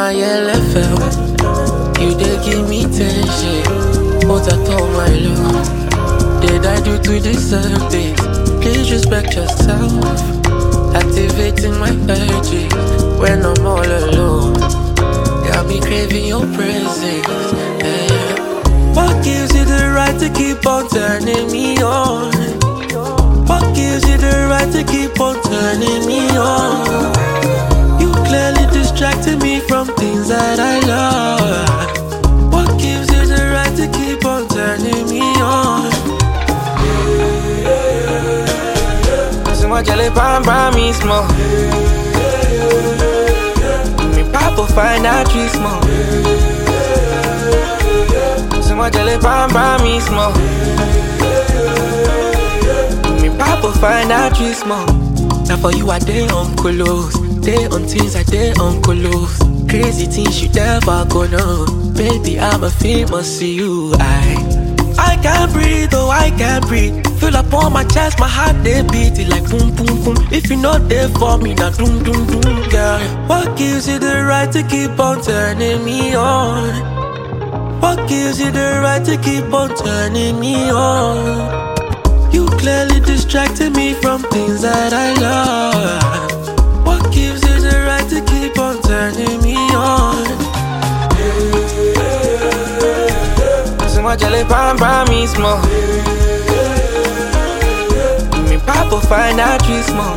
my LFL. You dey give me tension. What I told my love. Did I do to deserve this? Please respect yourself. Activating my urges when I'm all alone. Got me craving your presence. Yeah. What gives you the right to keep on turning me on? What gives you the right to keep on turning me on? You clearly distracted me from things that I love. What gives you the right to keep on turning me on? So much jelly pan me small. Me papa find out tree small. So much jelly pan me small. Me papa find out tree small. Now for you I day on colos, day on things I day on colos. Crazy things you never gonna. Baby I'm famous to you. I can't breathe, oh I can't breathe. Feel up on my chest, my heart they beat it like boom boom boom. If you're not there for me, now doom doom doom, girl. What gives you the right to keep on turning me on? What gives you the right to keep on turning me on? You clearly distracted me from things that I love. What gives you the right to keep on turning me on? So much jelly pan me small. Me papa find out tree small.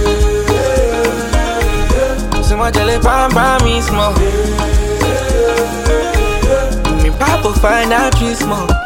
So much jelly pan me small. Me papa find out tree small.